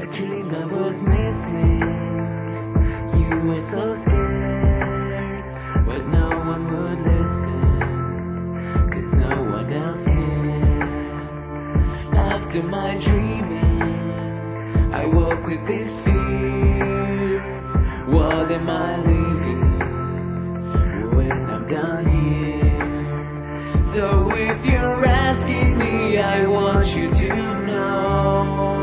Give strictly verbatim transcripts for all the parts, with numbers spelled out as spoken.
dream I was missing. You were so scared, but no one would listen, 'cause no one else cared. After my dreaming, I woke with this fear. What am I living when I'm done here? So if you're asking me, I want you to know,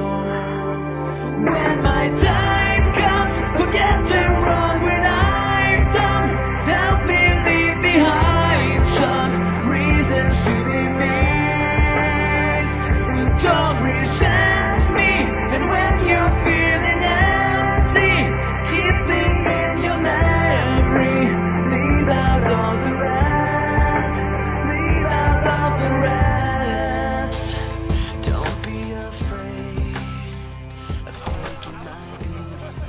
when my time comes, forget the wrong when I've done. Help me leave behind some reasons to be missed. Don't resent me, and when you're feeling empty, keep me in your memory. Leave out all the rest. Leave out all the rest. Don't be afraid of taking my lead.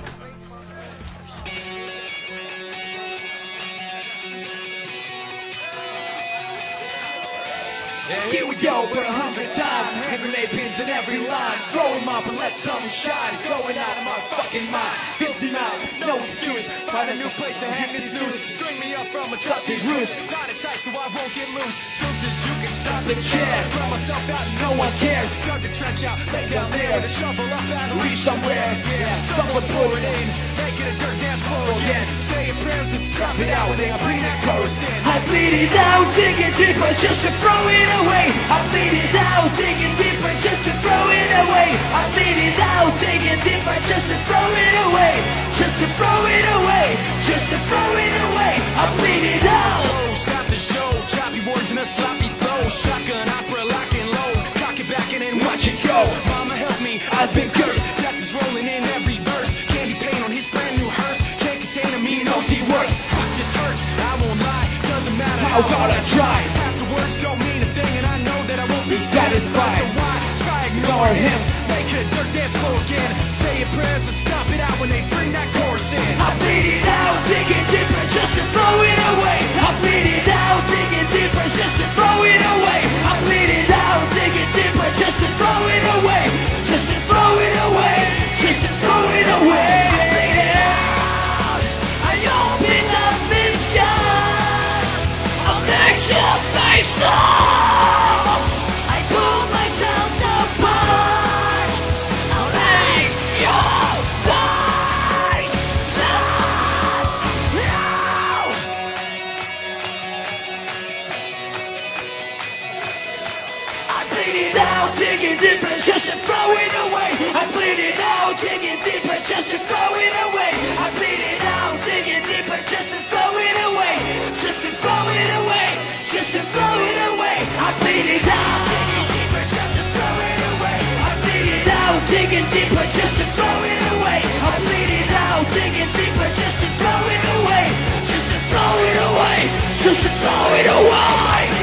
Here we go for a hundred times. Hand grenade pins in every line. Throw 'em up and let some shine. Going out of my fucking mind. Guilty mouth, no excuse. Find a new place to hang this noose. String me up from atop these roofs. Tie it tight so I won't get loose. Truth is you can stop the chair. Throw myself out and no one cares. Dug the trench out, lay down there with a shovel up out of reach somewhere. Yeah, someone pour it in. Make it a dirt dance floor again. Saying prayers and stop it out when they bring that chorus in. I bleed it out, digging deeper just to throw it away. I bleed it out, digging deeper just to throw it away. I bleed it out, digging deeper just to throw it away. Just to throw it away, just to throw it away. I bleed it out. Oh, stop the show, choppy words in a sloppy flow. Shotgun opera, lock and load. Cock it back and then watch it go. Mama help me, I've been cursed. Death is rolling in every verse. Candy paint on his brand new hearse. Can't contain him, he knows he works. This hurts, I won't lie. Doesn't matter how hard I try. Half the words don't mean a thing, and I know that I won't be satisfied. So why try ignore him? Make it a dirt dance floor again. Say your prayers and stop it out when they bring that chorus in. I bleed it out, digging deeper just to throw it away. I bleed it out, digging deeper just to throw it away. I bleed it out, digging deeper just to throw it away. Just to throw it away, just to throw it away. I bleed it out. I open up this gun. I'll make your face off. I pull myself apart. I'll make your face off. No. I bleed it out, digging deeper just to throw it away. I bleed it out, digging deeper just to throw it away. I bleed it out, digging deeper just to throw it away. Just to throw it away, just to throw it away. I bleed it out, digging deeper just to throw it away. I bleed it out, digging deeper just to throw it away. I bleed it out, digging deeper just to throw it away. Just to throw it away, just to throw it away.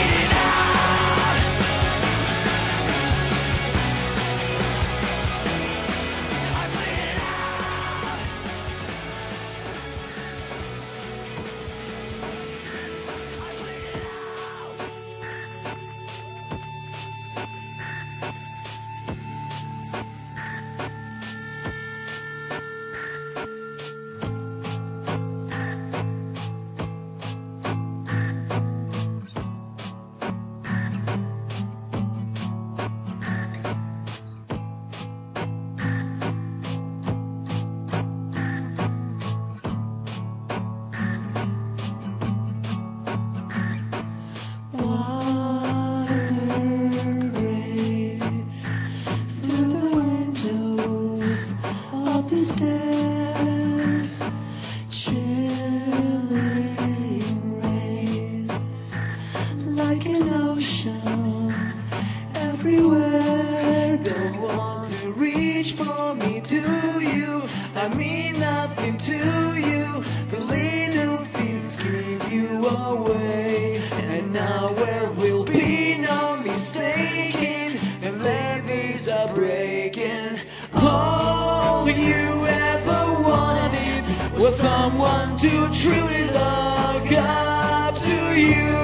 Like an ocean everywhere. Don't want to reach for me to you. I mean nothing to you. The little things give you away. And now there will be no mistaking, and levees are breaking. All you ever wanted was someone to truly look up to you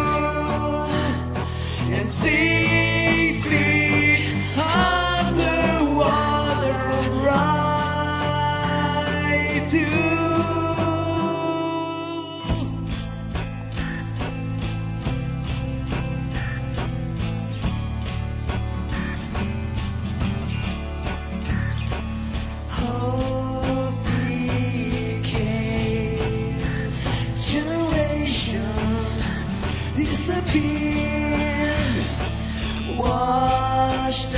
and six feet underwater run. been washed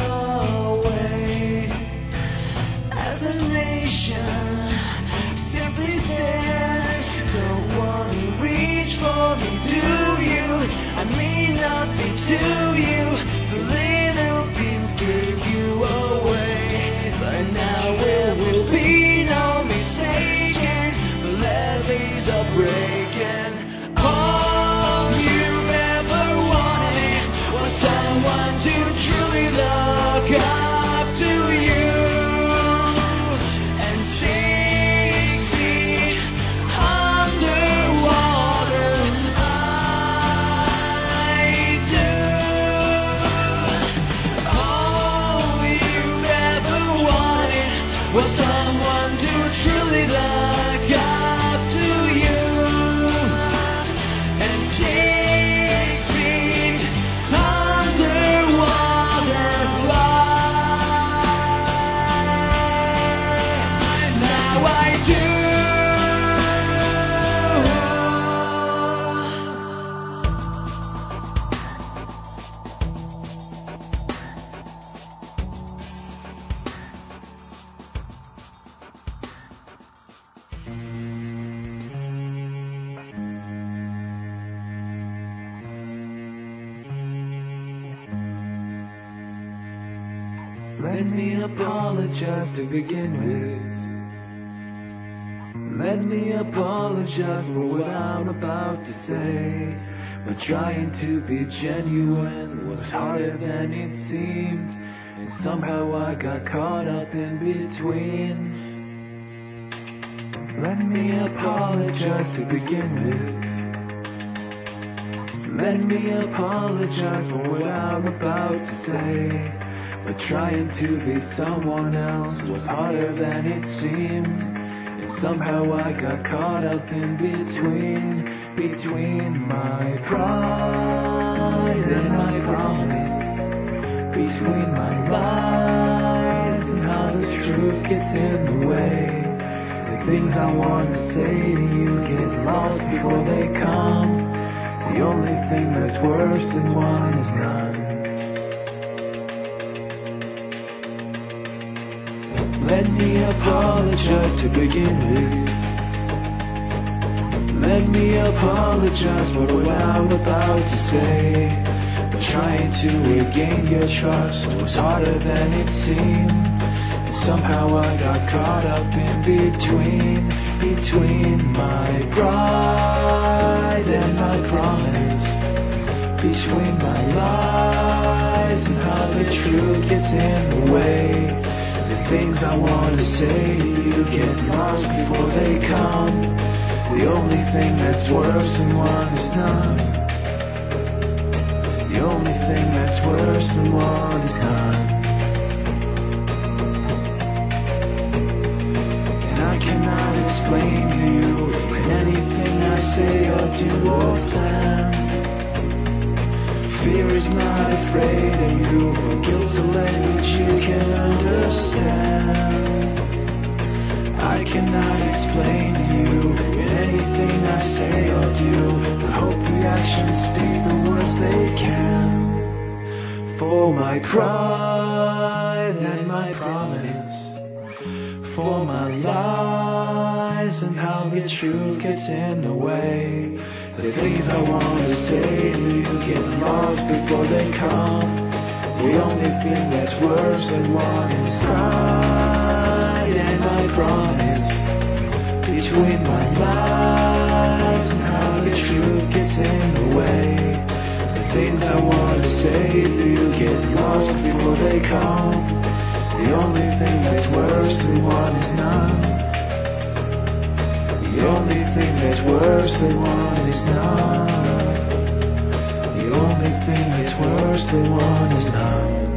away as a nation. Simply said, don't want to reach for me, do you? I mean nothing to you. The little things gave you away, but now there will be no mistaking. The levees are breaking. All you've ever wanted was someone to truly look up to you. And six feet underwater, I do. All you've ever wanted was someone to truly look up to you. And six feet underwater, now I do. Let me apologize to begin with. Let me apologize for what I'm about to say. But trying to be genuine was harder than it seemed, and somehow I got caught up in between. Let me apologize to begin with. Let me apologize for what I'm about to say. But trying to be someone else was harder than it seemed, and somehow I got caught up in between, between my pride and my promise, between my lies and how the truth gets in the way. The things I want to say to you get lost before they come. The only thing that's worse than one is none. Let me apologize to begin with. Let me apologize for what I'm about to say. But trying to regain your trust was harder than it seemed, and somehow I got caught up in between, between my pride and my promise, between my lies and how the truth gets in the way. The things I want to say to you get lost before they come. The only thing that's worse than one is none. The only thing that's worse than one is none. And I cannot explain to you in anything I say or do or plan. Fear is not afraid of you, guilt's a language you can understand. I cannot explain to you in anything I say or do, but hope the actions speak the words they can. For my pride and my promise, for my lies and how the truth gets in the way. The things I want to say to you get lost before they come. The only thing that's worse than one is pride and my promise, between my lies and how the truth gets in the way. The things I want to say to you get lost before they come. The only thing that's worse than one is none. The only thing that's worse than one is none. The only thing that's worse than one is none.